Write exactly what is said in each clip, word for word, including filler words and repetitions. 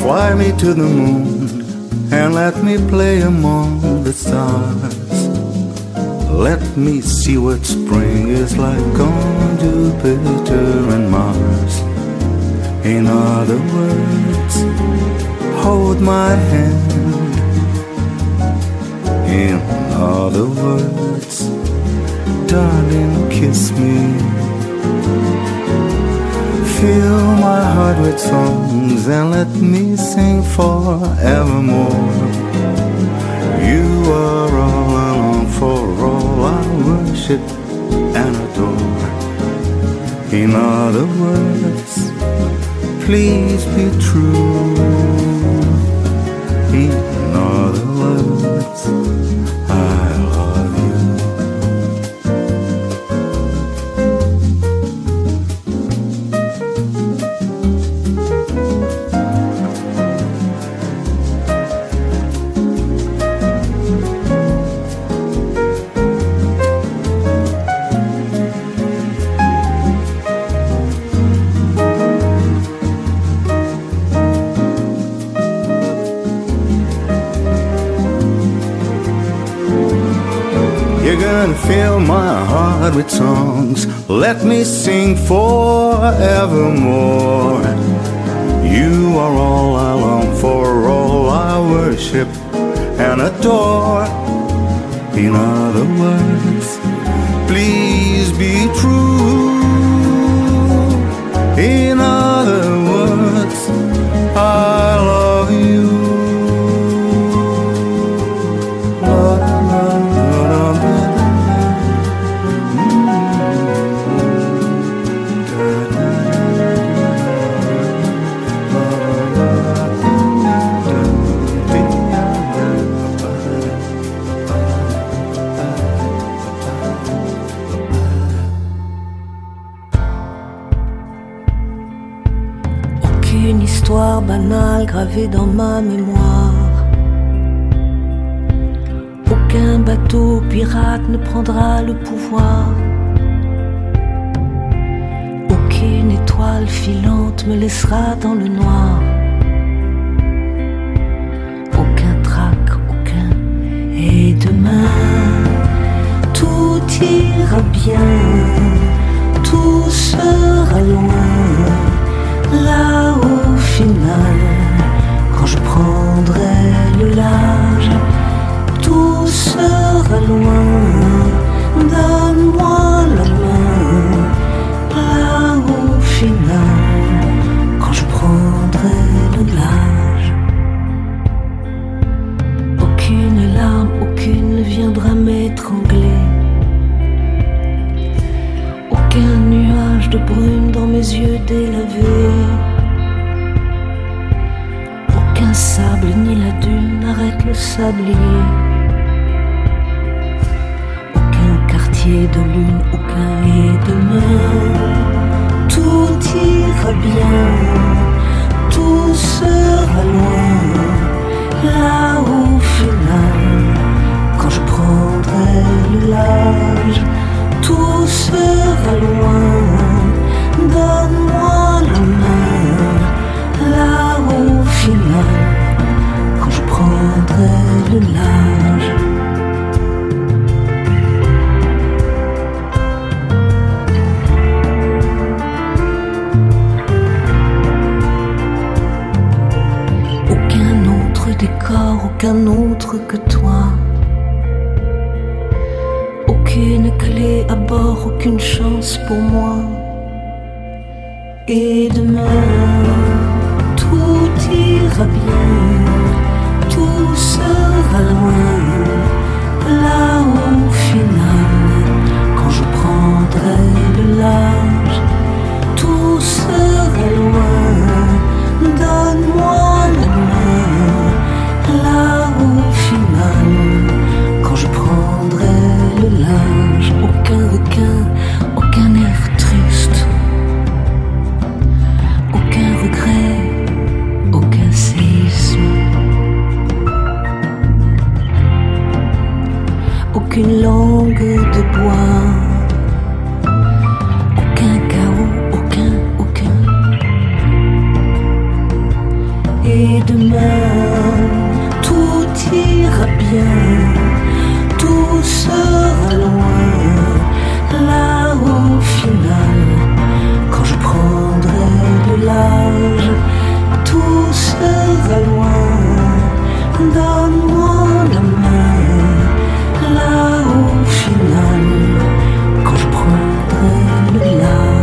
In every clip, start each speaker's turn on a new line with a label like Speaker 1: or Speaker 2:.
Speaker 1: Fly me to the moon and let me play among the stars. Let me see what spring is like on Jupiter and Mars. In other words, hold my hand. In other words, darling, kiss me. Fill my heart with songs and let me sing forevermore. You are all alone, for all I worship and adore. In other words, please be true. In other words, I love you. Fill my heart with songs, let me sing forevermore. You are all I long for, all I worship and adore. In other words, please be true. In other words, I love you.
Speaker 2: Histoire banale gravée dans ma mémoire. Aucun bateau pirate ne prendra le pouvoir. Aucune étoile filante me laissera dans le noir. Aucun trac, aucun. Et demain, tout ira bien, tout sera loin. Là au final, quand je prendrai le large, tout sera loin. Donne-moi la main. Là au final, quand je prendrai le large, aucune larme, aucune ne viendra m'étrangler. Aucun nuage de brume dans mes yeux délavés. Aucun sable ni la dune n'arrête le sablier. Aucun quartier de lune, aucun et demain. Tout ira bien, tout sera loin. Là au final, quand je prendrai le large, tout sera loin. Donne-moi la main. Là au final, quand je prendrai le large. Aucun autre décor, aucun autre que toi. Aucune clé à bord, aucune chance pour moi. Et demain, tout ira bien, tout sera loin. Là au final, quand je prendrai le large, tout sera loin. Donne-moi la main. Là au final, quand je prendrai le large, aucun requin, aucun air triste, aucun regret, aucun séisme, aucune langue de bois, aucun chaos, aucun, aucun. Et demain, tout ira bien, tout sera loin, là au final, quand je prendrai le large, tout sera loin, donne-moi la main, là au final, quand je prendrai le large.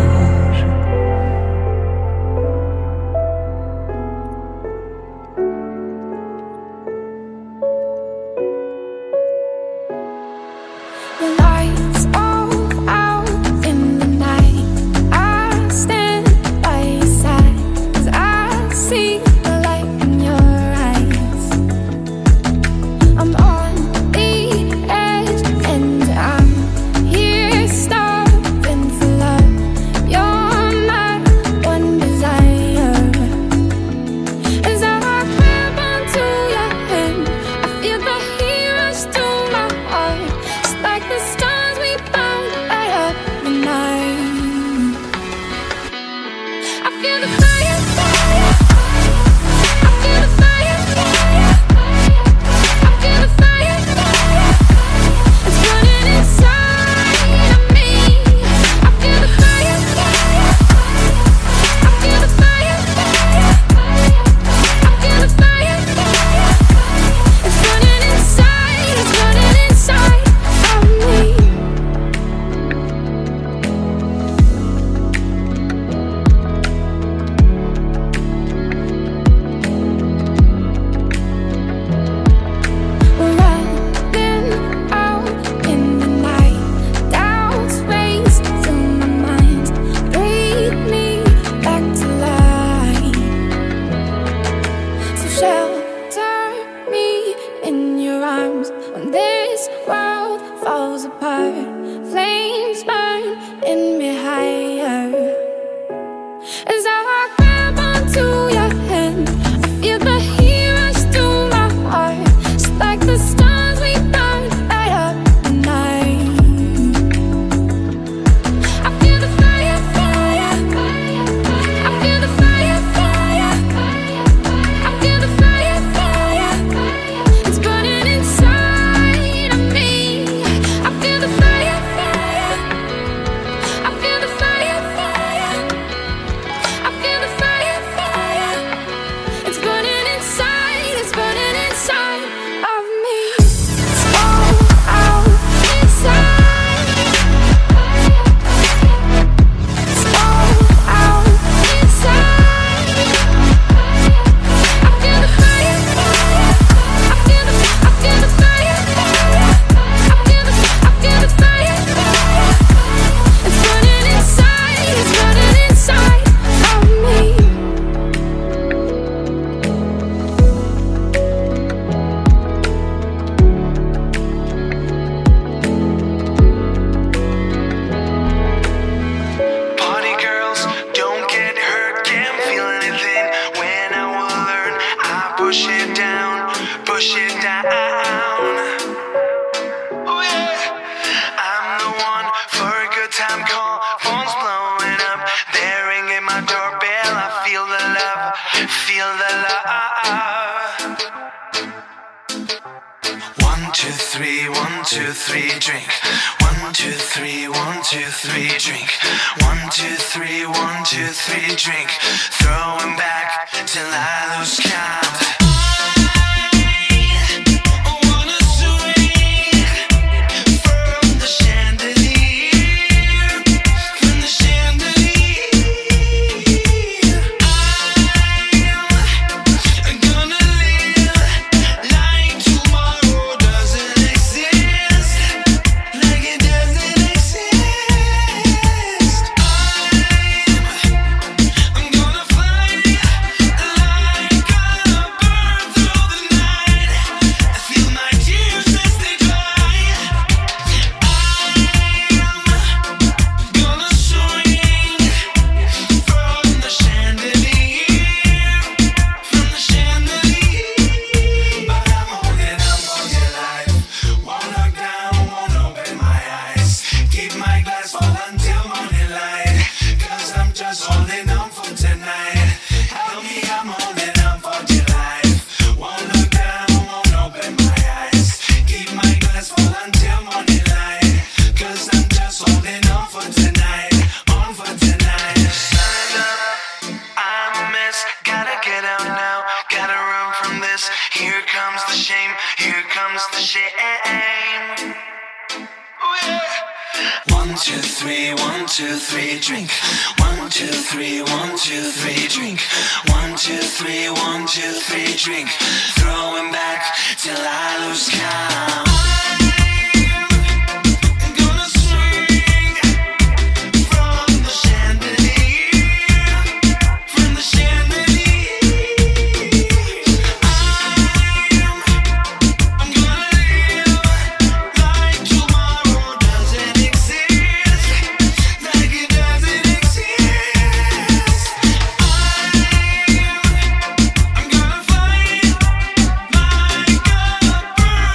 Speaker 3: I'm gonna fly like comes the shame, here comes the shame. Oh, yeah. One, two, three, one, two, three, drink. One, two, three, one, two, three, drink. One, two, three, one, two, three, drink. Throwing back till I lose count.
Speaker 4: Burn.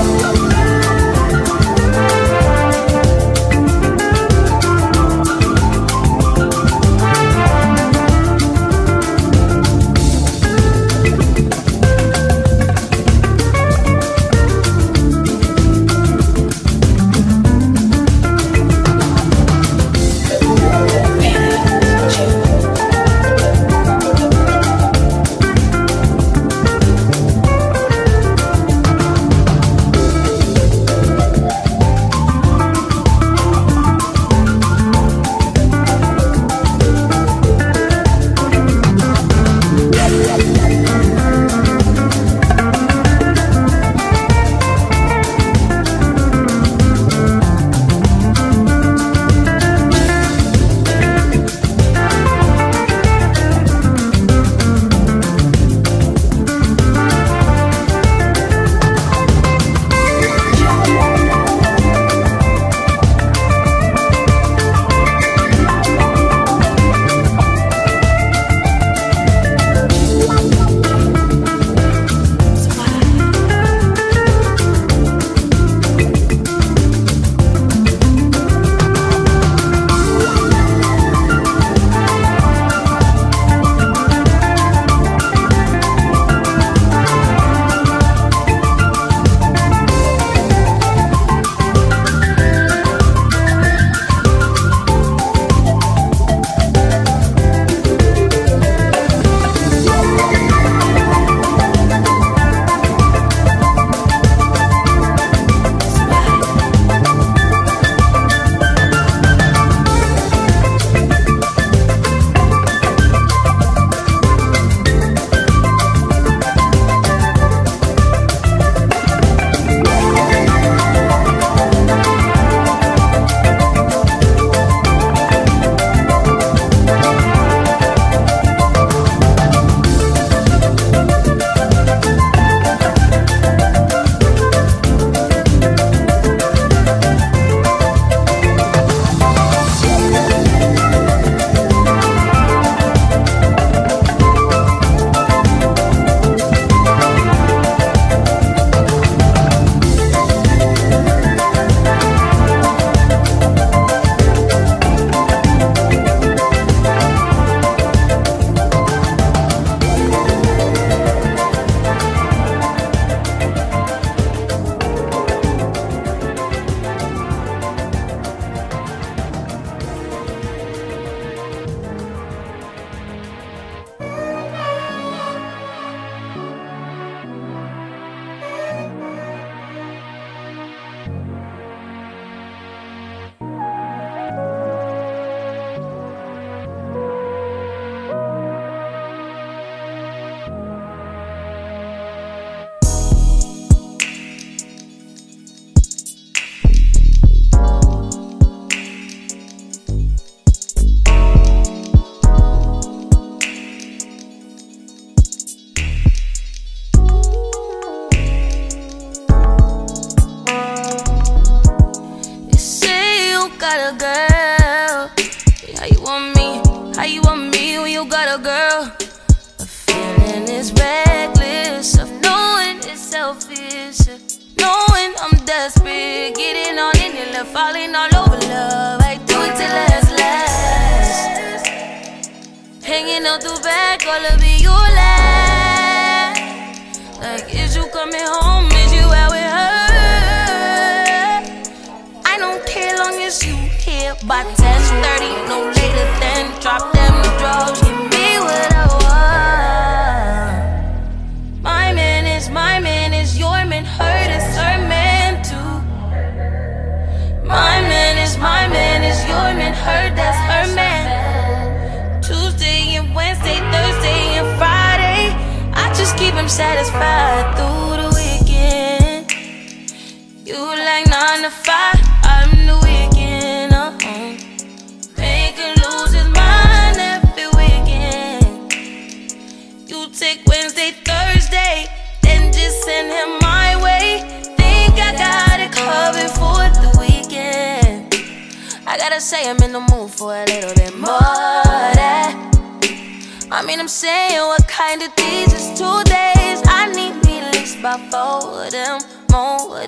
Speaker 2: Kind of these is two days. I need me at least by four of them, more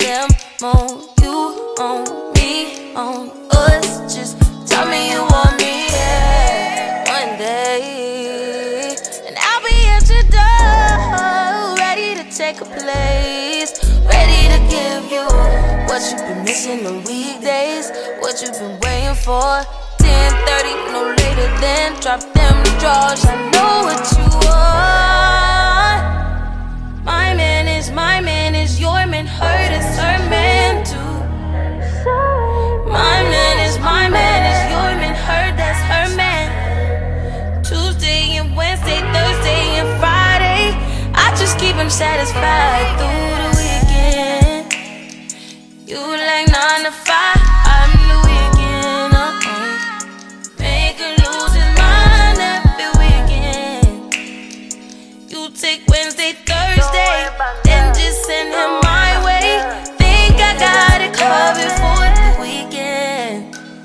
Speaker 2: them on you, on me, on us. Just tell me you want me, yeah, one day. And I'll be at your door, ready to take a place, ready to give you what you've been missing on weekdays, what you've been waiting for. Ten thirty, no later than drop them drawers. I know what you want. My man is my man is your man. Hurt is her man too. My man is my man is your man. Hurt, that's her man. Tuesday and Wednesday, Thursday and Friday, I just keep him satisfied through the weekend. You like nine to five, I'm the weekend. Uh-uh. Make him lose his mind every weekend. You take Wednesday, Thursday, then just send him my way. Think I got it covered for the weekend.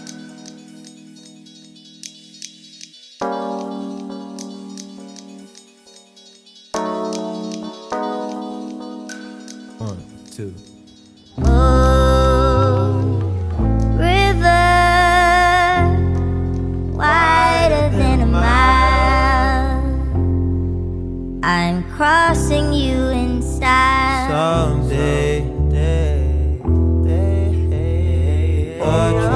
Speaker 4: One, two.
Speaker 5: Oh, river, wider than a mile. I'm crossing you in style.
Speaker 4: Someday, day, day, what you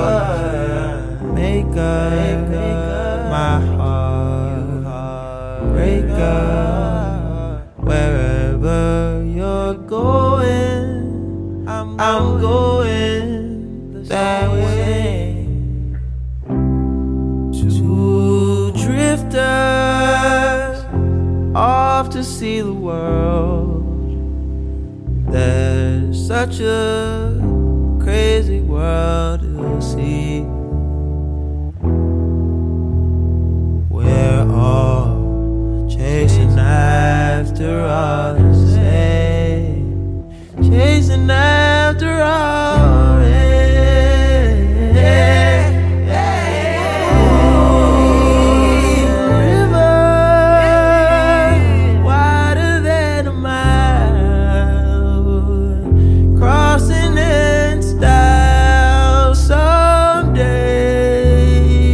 Speaker 4: make up my heart, break up wherever you're going. I'm, I'm going that way. Two drifters off to see the world. There's such a crazy world to see. We're all chasing after all the same, chasing after all. Yeah, yeah, yeah. River wider than a mile, crossing in style someday.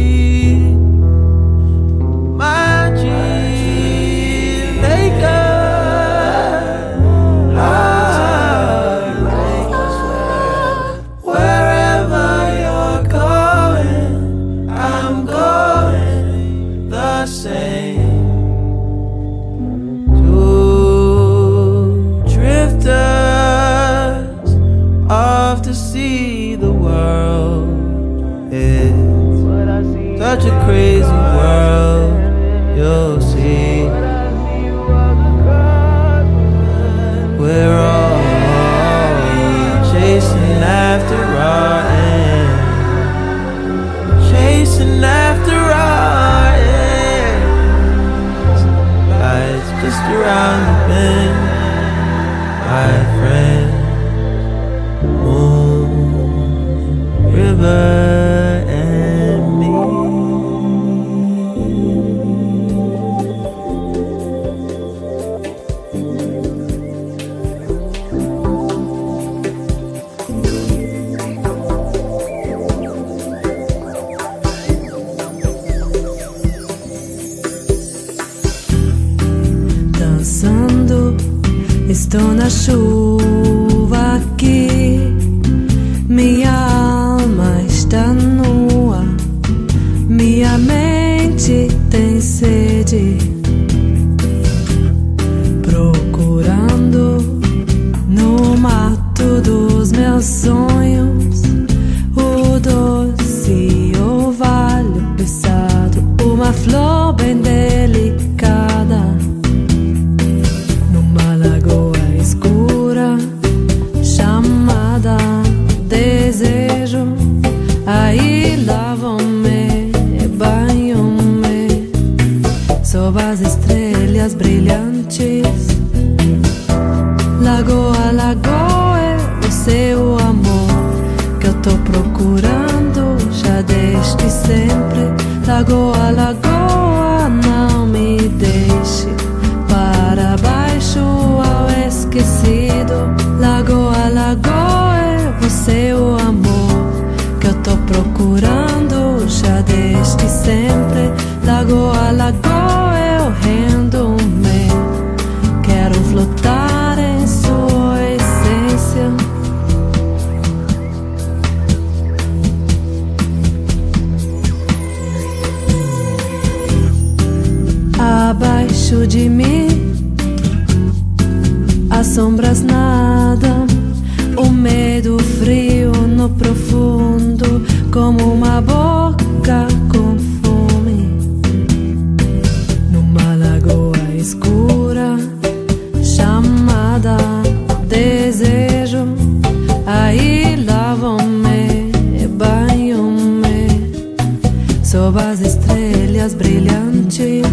Speaker 4: My dream maker, wherever you're going, I'm going the same. Two drifters off to see the world. It's such a crazy world, you'll see. We're all chasing after our end, chasing after our ends. Life's just around the bend, my friend. Moon, river, and me.
Speaker 2: Dançando, estou na chuva aqui. Minha alma está nua, minha mente tem sede. Procurando no mato dos meus sonhos o doce orvalho pesado, uma flor bem delicada. Numa lagoa escura chamada desejo, aí lavam-me, banham-me sob as estrelas brilhantes. Lagoa, lagoa, é o seu amor que eu tô procurando já desde sempre. Lagoa, lagoa, não me deixe para baixo ao esquecido. Lagoa, lagoa,
Speaker 6: procurando já desde sempre. Lagoa, lagoa, eu rendo-me. Quero flotar em sua essência. Abaixo de mim, as sombras nada, o medo frio no profundo, como uma boca com fome. Numa lagoa escura, chamada desejo, aí lavo-me, banho-me, sob as estrelas brilhantes.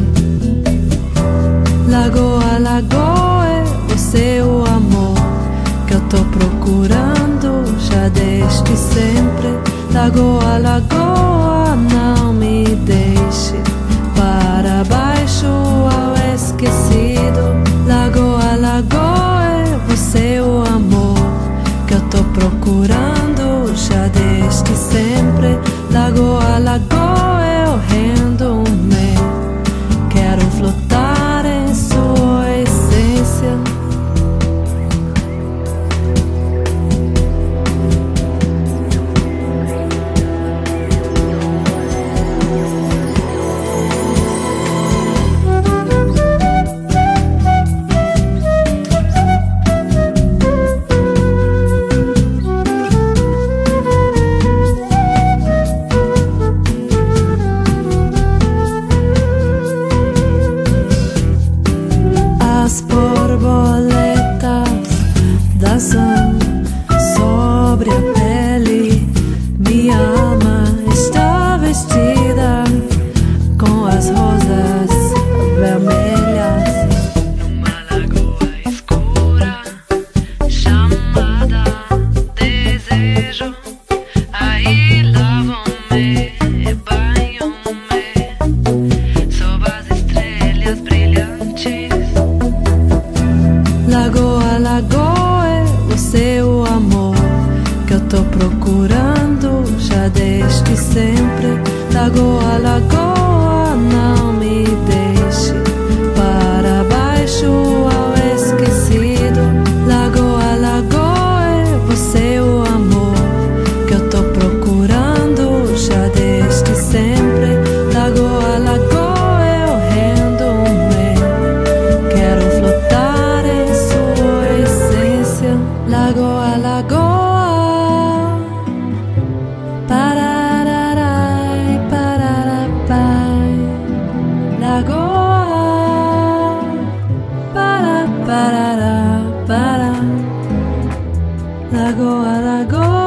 Speaker 6: Lagoa, lagoa, é o seu amor que eu tô procurando já desde sempre. Lagoa, lagoa, não me deixe para baixo ao esquecido. Lagoa, lagoa, é o seu amor que eu tô procurando já desde sempre. Lagoa, lagoa, eu rendo-me. Quero flotar em sua essência. As borboletas dançam sobre a pele. Minha alma está vestida com as rosas vermelhas. Numa lagoa escura, chamada desejo, aí lavo-me, banho-me, sob as estrelas brilhantes. Lagoa, lagoa, é o seu amor que eu tô procurando já desde sempre. Lagoa, lagoa, não me deixe para baixo ao esquecido. Lagoa, lagoa, é o seu amor que eu tô procurando já desde sempre. Lagoa, lagoa, eu rendo-me. Quero flotar em sua essência. Lagoa, lagoa, parararai, pararapai. Lagoa, para, parará, para. Lagoa, lagoa.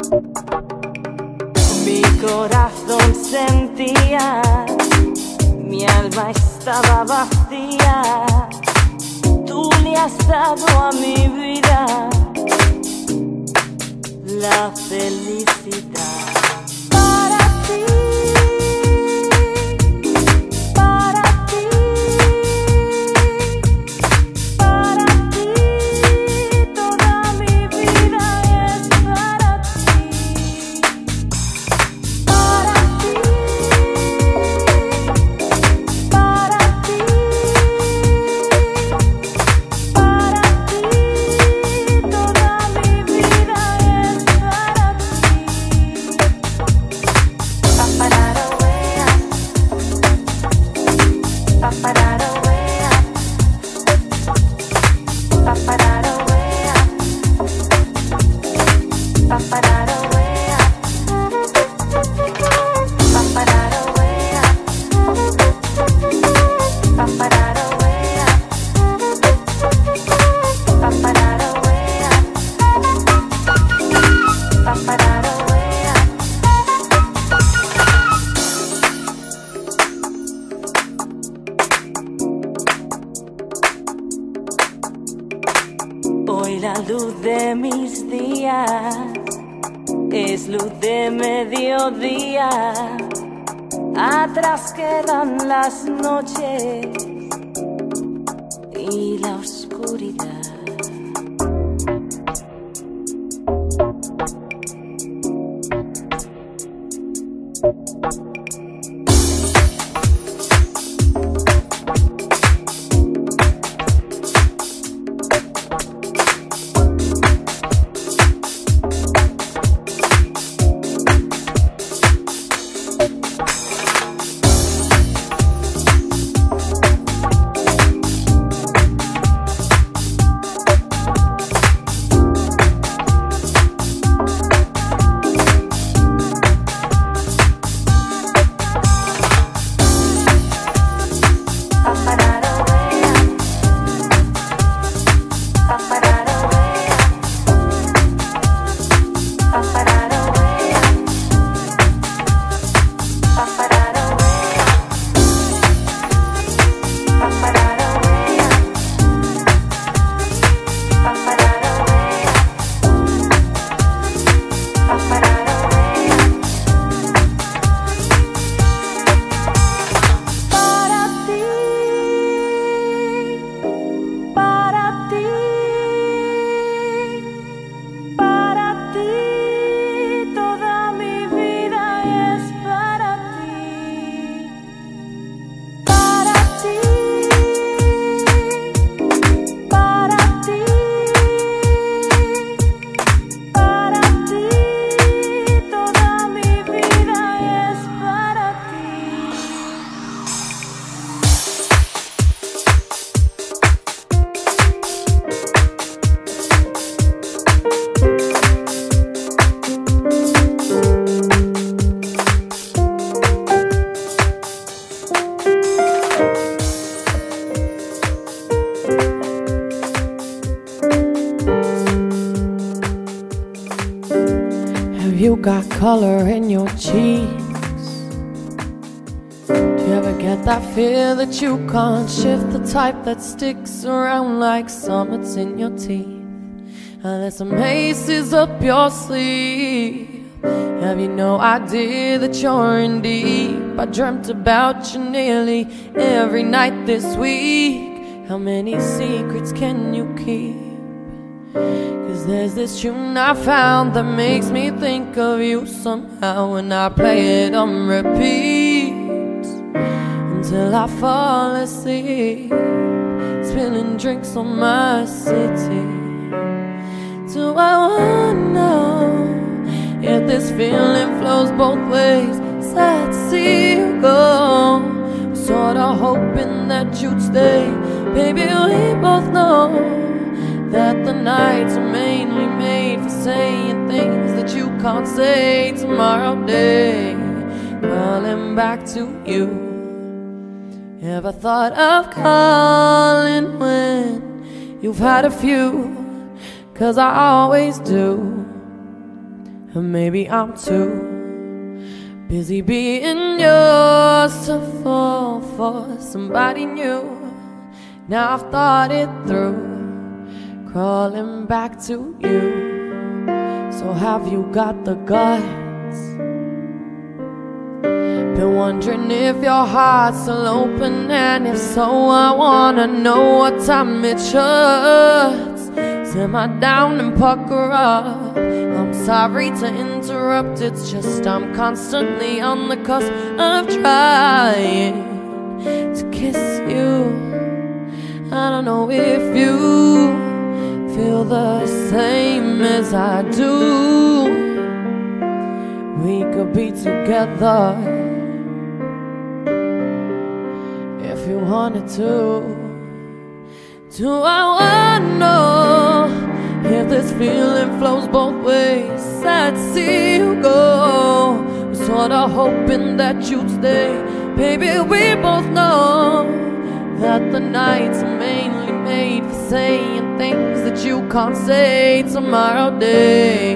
Speaker 7: Mi corazón sentía, mi alma estaba vacía. Tú le has dado a mi vida la felicidad. Para ti, para ti, para ti, toda mi vida es para ti. Para ti, para ti, para ti, toda mi vida es para ti. Papararowea, papararowea, papararowea, papararowea, papararowea, papararowea, papararowea. Hoy la luz de mis días es luz de mediodía. Atrás quedan las noches y la oscuridad.
Speaker 6: You got color in your cheeks. Do you ever get that fear that you can't shift? The type that sticks around like summits in your teeth. And there's some aces up your sleeve. Have you no idea that you're in deep? I dreamt about you nearly every night this week. How many secrets can you keep? Cause there's this tune I found that makes me think of you somehow, and I play it on repeat until I fall asleep, spilling drinks on my city. Do I wanna know if this feeling flows both ways? Sad to see you go, sorta hoping that you'd stay. Baby, we both know that the nights are mainly made for saying things that you can't say tomorrow day. Calling back to you. Ever thought of calling when you've had a few? Cause I always do. And maybe I'm too busy being yours to fall for somebody new. Now I've thought it through, crawling back to you. So have you got the guts? Been wondering if your heart's still open, and if so, I wanna know what time it shuts. Simmer down and pucker up. I'm sorry to interrupt, it's just I'm constantly on the cusp of trying to kiss you. I don't know if you feel the same as I do. We could be together if you wanted to. Do I wanna know if this feeling flows both ways? Sad to see you go, was sorta hoping that you'd stay. Baby, we both know that the nights are mainly made for saying things that you can't say tomorrow day.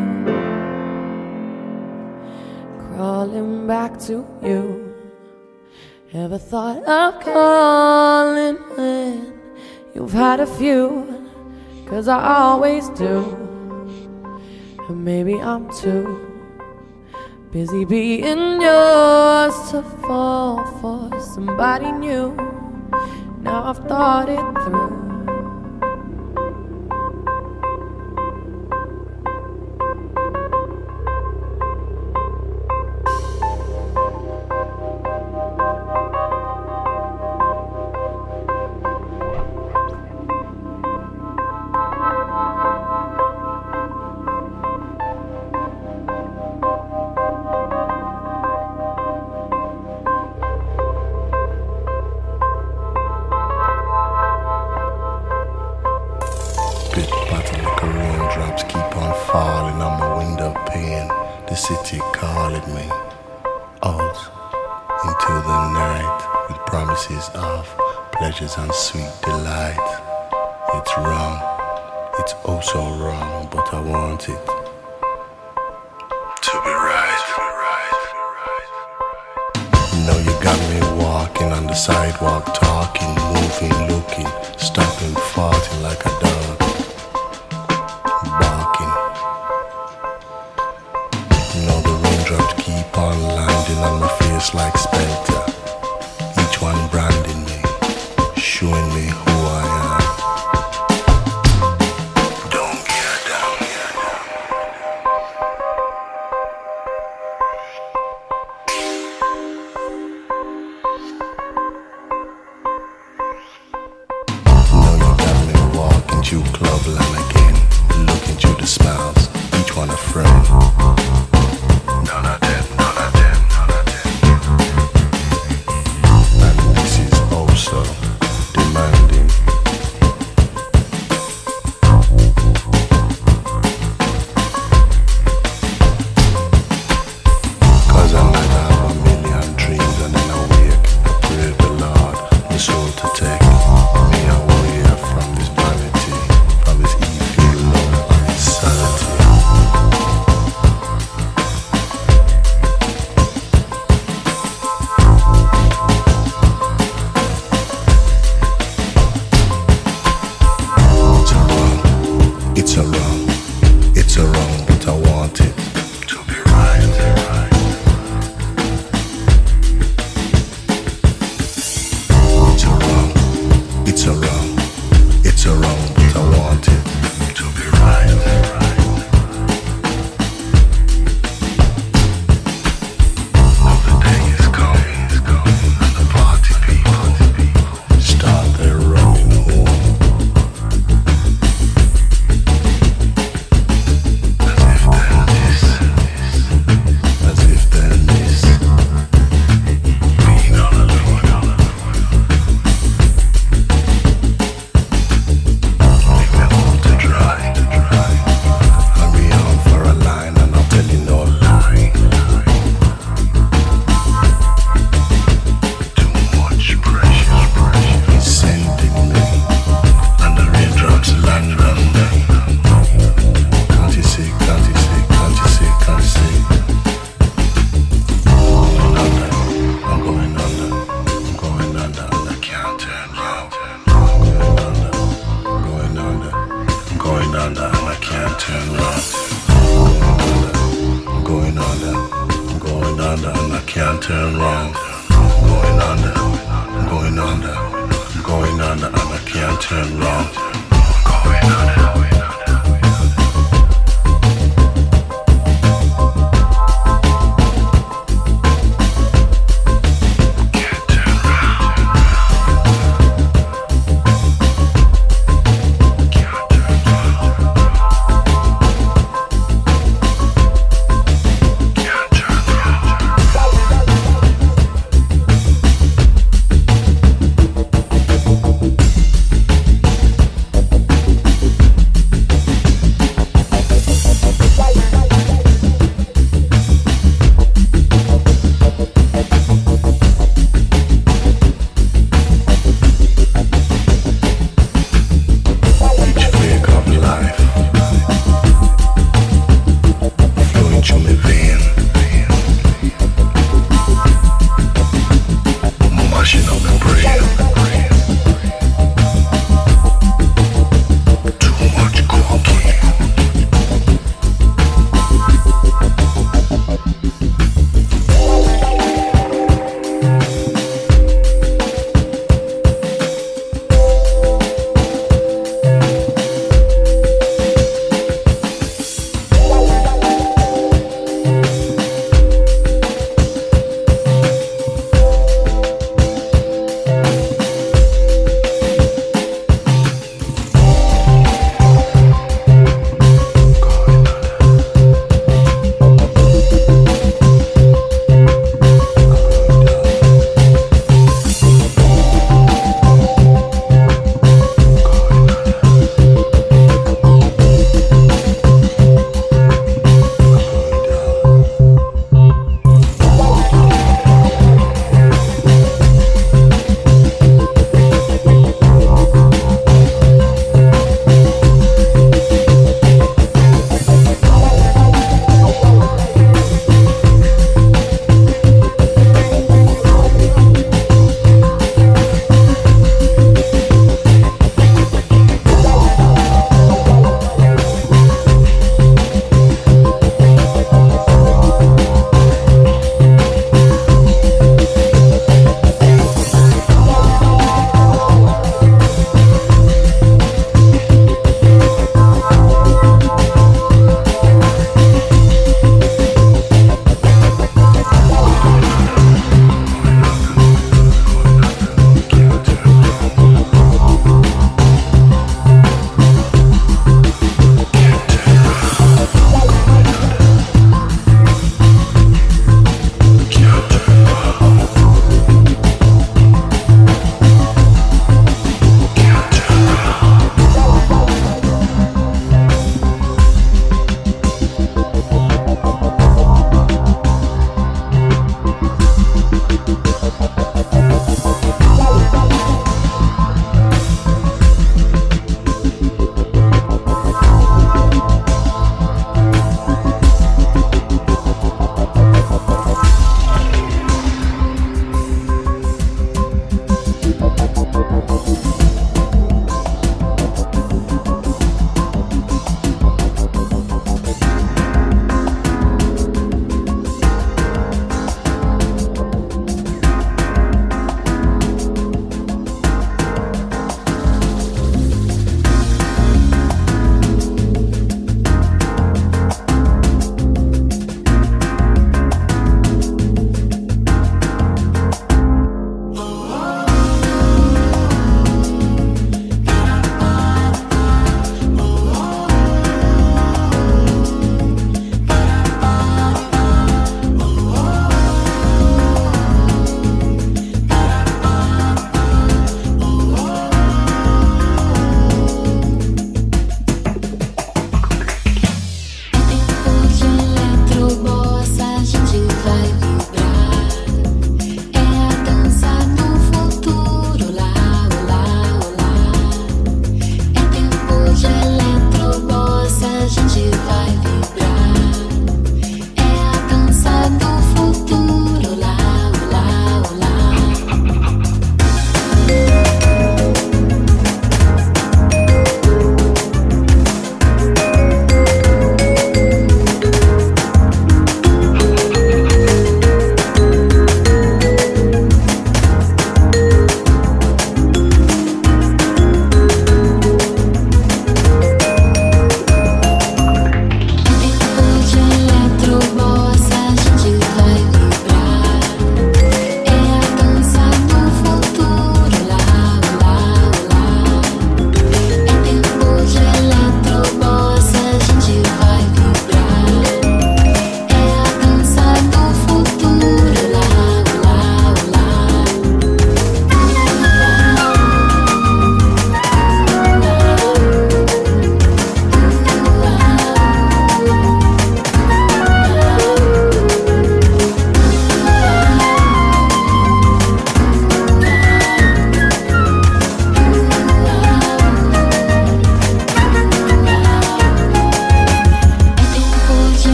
Speaker 6: Crawling back to you. Ever thought of calling when you've had a few? 'Cause I always do. And maybe I'm too busy being yours to fall for somebody new. Now I've thought it through.
Speaker 1: City calling me out into the night with promises of pleasures and sweet delight. It's wrong, it's oh so wrong, but I want it to be right. Now you got me walking on the sidewalk, talking, moving, looking, stopping, farting like a dog, barking. Keep on landing on my face like Spectre. Each one branding me, showing me who I am. Don't get down, get down. Now you got me walking through clubland again, looking through the smiles, each one a friend. None of them.
Speaker 8: can't turn round. I'm going under, I'm going under, I'm going under, and I can't turn round. I'm going under.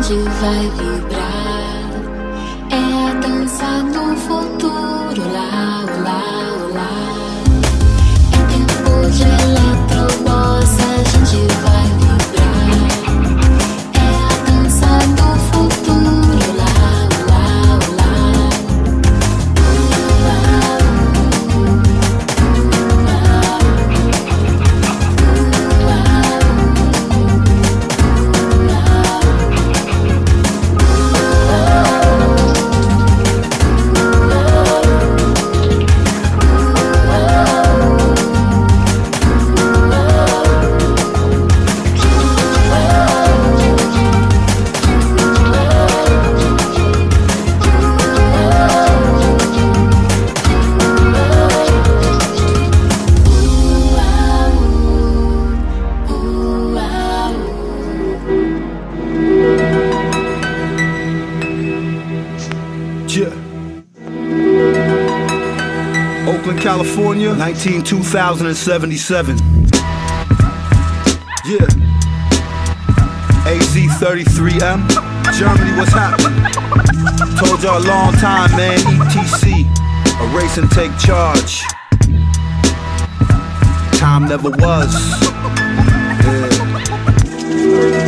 Speaker 9: gente vai vibrar. É a dança do futuro, lá, lá, lá. Em tempo de eletrobossa, a gente vai vibrar. É a dança do futuro, lá, lá, lá.
Speaker 10: California, nineteen two thousand seventy-seven. Yeah. A Z thirty-three M. Germany, what's happening? Told y'all a long time, man. E T C. Erase and take charge. Time never was. Yeah.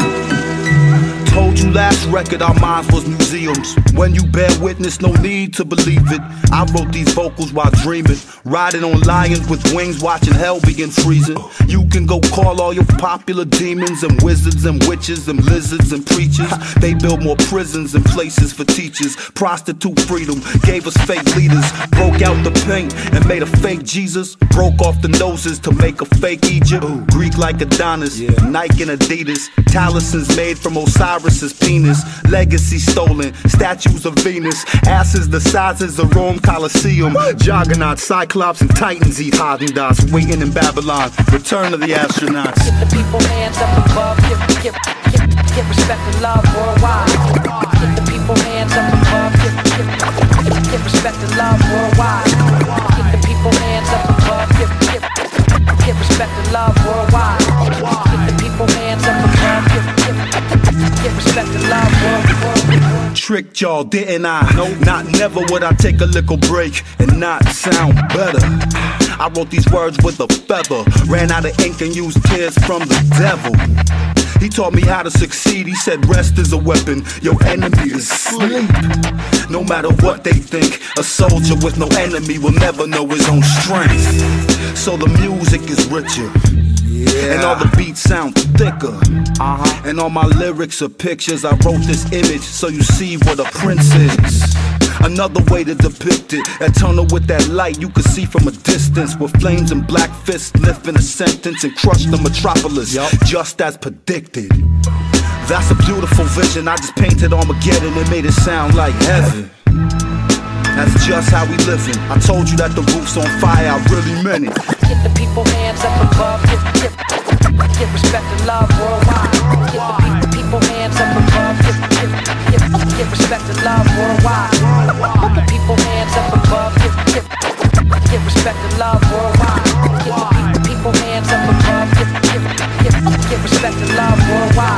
Speaker 10: Told you last record our minds was museums. When you bear witness, no need to believe it. I wrote these vocals while dreaming, riding on lions with wings, watching hell begin freezing. You can go call all your popular demons and wizards and witches and lizards and preachers. They build more prisons and places for teachers. Prostitute freedom gave us fake leaders. Broke out the paint and made a fake Jesus. Broke off the noses to make a fake Egypt. Greek like Adonis, yeah. Nike and Adidas. Talismans made from Osiris's penis. Legacy stolen, statues of Venus. Asses the sizes of Rome Colosseum. Juggernaut, Cyclops and Titans eat Haagen-Dazs. Waiting in Babylon, return of the astronauts.
Speaker 11: Get the people hands up above. Give, give, give, give respect and love worldwide. Get the people hands up above. Give, give, give, give respect and love worldwide. Get the people hands up above. Give, give, give respect and love worldwide. Get the people hands up above. Give, give, give respect and love worldwide.
Speaker 10: Tricked y'all, didn't I? No, not never would I take a little break and not sound better. I wrote these words with a feather. Ran out of ink and used tears from the devil. He taught me how to succeed. He said rest is a weapon. Your enemy is sleep. No matter what they think, a soldier with no enemy will never know his own strength. So the music is richer. Yeah. And all the beats sound thicker. Uh-huh. And all my lyrics are pictures. I wrote this image so you see what a prince is. Another way to depict it. That tunnel with that light you can see from a distance. With flames and black fists lifting a sentence and crush the metropolis, yep. Just as predicted. That's a beautiful vision. I just painted Armageddon and made it sound like heaven. That's just how we living. I told you that the roof's on fire, I really meant it.
Speaker 11: Get the people hands up above. Give, give, give respect and love worldwide. Get the people, people hands up above. Give, give, give, give respect and love worldwide. Get the people hands up above. Give, give, give respect and love worldwide. Get the people hands up above. Give, give, give, give respect and love worldwide.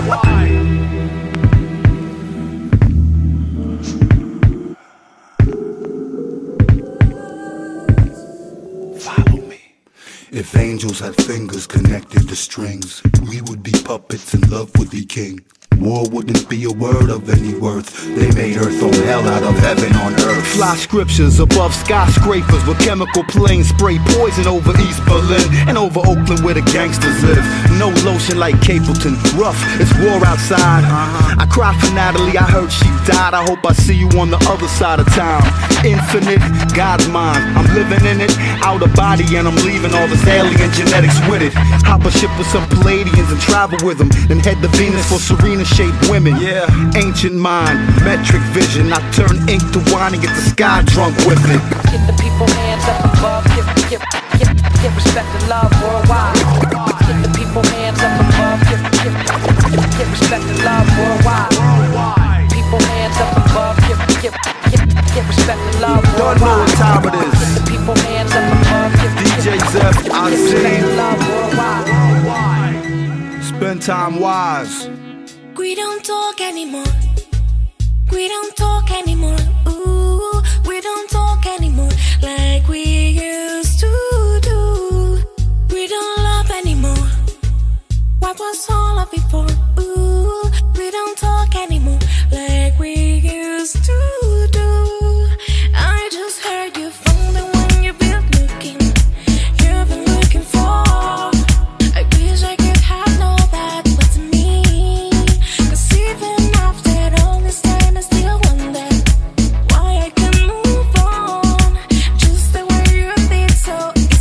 Speaker 8: If angels had fingers connected to strings, we would be puppets and love would be king. War wouldn't be a word of any worth. They made earth on hell out of heaven on earth.
Speaker 10: Fly scriptures above skyscrapers with chemical planes spray poison over East Berlin and over Oakland where the gangsters live. No lotion like Capleton, rough, it's war outside. uh-huh. I cry for Natalie, I heard she died. I hope I see you on the other side of town. Infinite, God's mind, I'm living in it. Out of body and I'm leaving all this alien genetics with it. Hop a ship with some Palladians and travel with them. Then head to Venus for Serena shaped women. Yeah, ancient mind, metric vision. I turn ink to wine and get the sky drunk with it.
Speaker 11: Get the people hands up above. Give, give, give, give respect and love worldwide. Get the people hands up above. Give, give, give, give respect and love worldwide. People hands up above. Give, give, give, give respect and love worldwide.
Speaker 10: Don't know what time it is.
Speaker 11: The people hands up above. Give,
Speaker 10: D J Zeph, I
Speaker 11: give respect and love worldwide.
Speaker 10: Spend time wise.
Speaker 2: We don't talk anymore. We don't talk anymore. Ooh, we don't talk anymore like we used to do. We don't love anymore. What was all of it for? Ooh, we don't talk anymore like we used to do. I just heard you from the one you've been looking, you've been looking for. I wish I could have known that was me. Cause even after all this time I still wonder why I can move on just the way you did so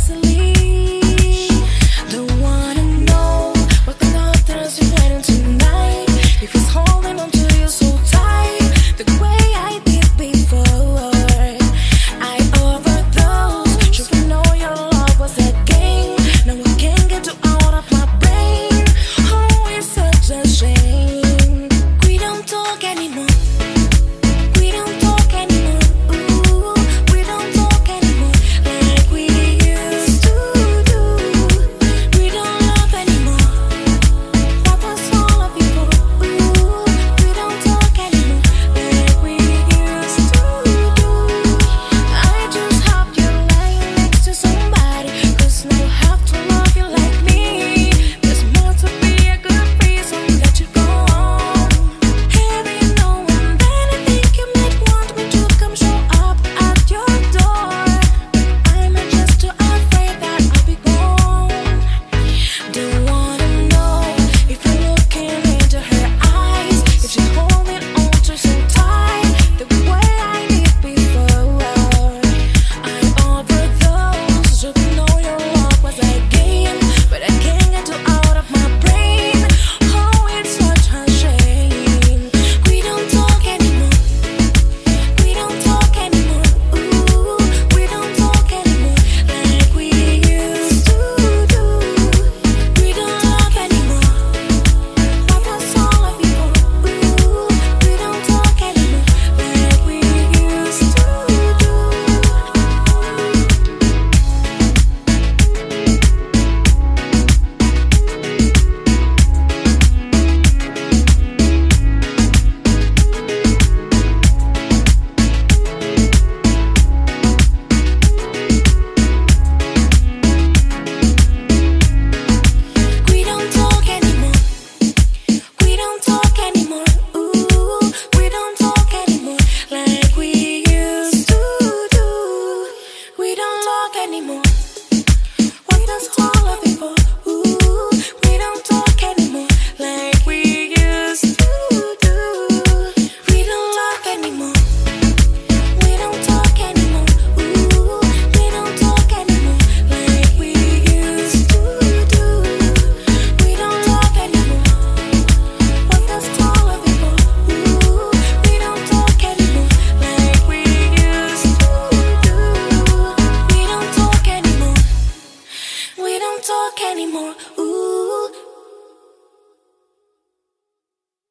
Speaker 2: easily. Don't wanna know what the doctors are planning tonight. If he's holding on to you so tight the way I did before. I overdosed. Should we know your love was a game? Now I can't get you out of my brain. Oh, it's such a shame. We don't talk anymore. We don't talk anymore. Ooh, we don't talk anymore like we used to do. We don't love anymore. What was all of it for? Ooh, we don't talk anymore like we used to do. I just hope you're lying next to somebody who's not have to love you like me. There's more to be a good reason that you go on. Every now and then I think you might want me to come show up at your door. I'm just too afraid that I'll be gone. Don't wanna know if you're looking into her eyes, if she's holding on to so tight the way I did before. I overdosed. Should know your love was a game, but I can't get you out of my brain. Oh, it's such a shame. We don't talk anymore. We don't talk anymore. Ooh, we don't talk anymore like we used to do. We don't love anymore. What was all of it for? Ooh, we don't talk anymore like we used to do. We don't talk anymore. We don't talk anymore. Ooh, we don't talk anymore like we used to do. We don't talk anymore. What does all of it for? Ooh, we don't talk anymore like we used to do. We don't love anymore. We don't talk anymore. Ooh, we don't talk anymore like we used to do. We don't love anymore. What does all of it for? Ooh, we don't talk anymore like we used to do. We don't talk anymore. We don't talk anymore. Ooh.